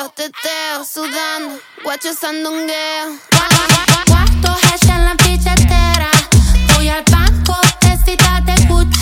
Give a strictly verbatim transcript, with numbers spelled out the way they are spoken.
teteo, sudando, guacho sandungueo. Guardo hash en la billetera, voy al banco, vestida de Gucci.